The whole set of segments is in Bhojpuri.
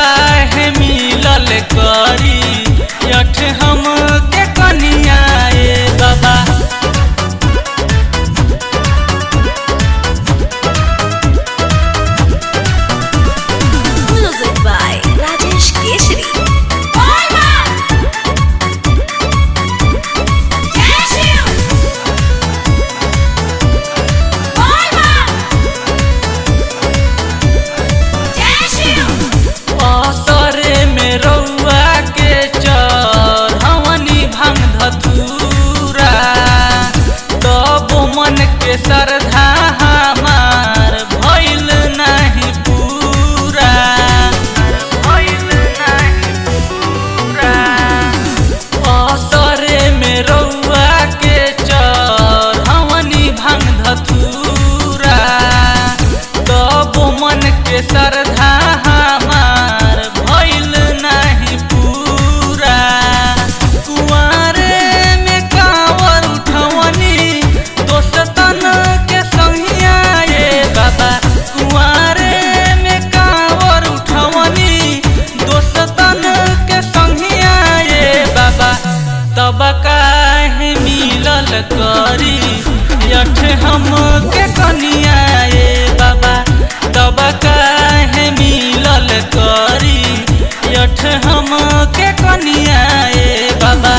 काहे मिलल करी यठ हम के कनिया ए बाबा। Music by Rajesh Keshri. असरे में रउआ के चढ़वनी भांग धतूरा तब मन के श्रद्धा हमार भइल नहीं पूरा। असरे में रउआ के चढ़वनी भांग धतूरा तब मन के श्रद्धा हमार भइल नहीं पूरा। कुंवारे में कांवर उठवनी दोस्तन के संगिया ए बाबा। कुंवारे में कांवर उठवनी दोस्तन के संगिया ए बाबा। तब काहे मिलल करी यठ हम के कनिया ए बाबा। तब काहे मिलल करी यठ हम के कनिया ए बाबा।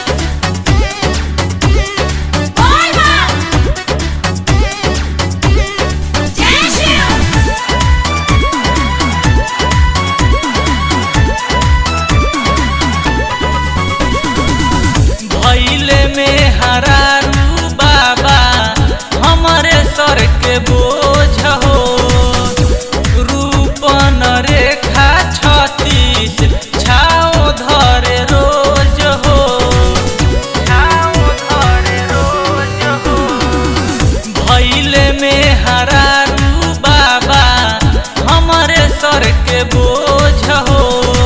भइले में हरारू बाबा हमरे सर के बोझ हो। रूपन रेखा 36 छाओ धरे रोज हो। भइले में हरारू बाबा हमरे सर के बोझ हो।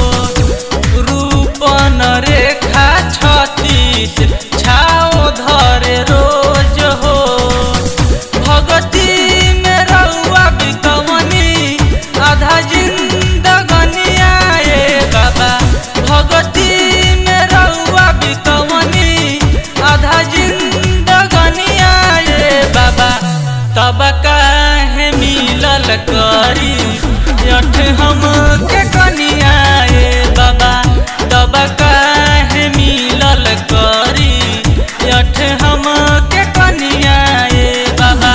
रूपन रेखा 36 छाओ धरे रोज हो। भगती में रउआ बितवनी आधा जिंदगनिया ए बाबा। भगती में रउआ बितवनी आधा जिंदगनिया ए बाबा। तब काहे मिलल करी यठ हम के कनिया ए बाबा। तब काहे मिलल करी यठ हम के कनिया ए बाबा।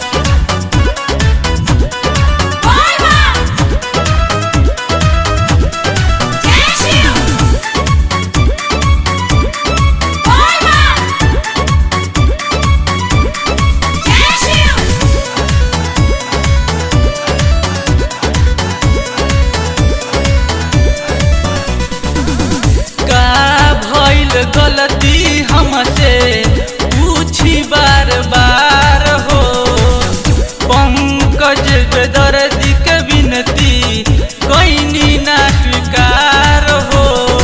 का भइल गलती हमसे पूछी बार बार हो। पंकज बेदर्दी के विनती कइनी ना स्वीकार हो।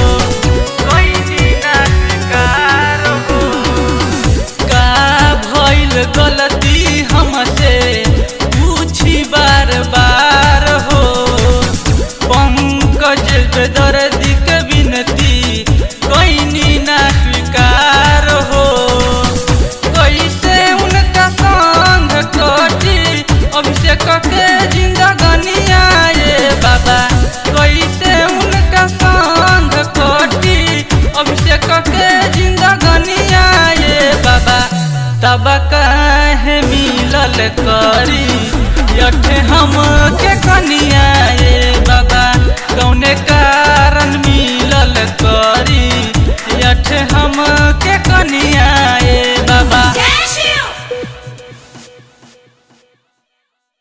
का भइल गलती हमसे पूछी बार बार हो। पंकज बेदर्दी के विनती कइनी ना स्वीकार हो। कैसे उनका संग कटी अभिषेक के जिंदगनिया ए बाबा। कैसे उनका संग कटी अभिषेक के जिंदगनिया ए बाबा। तब काहे मिलल करी यठ हम के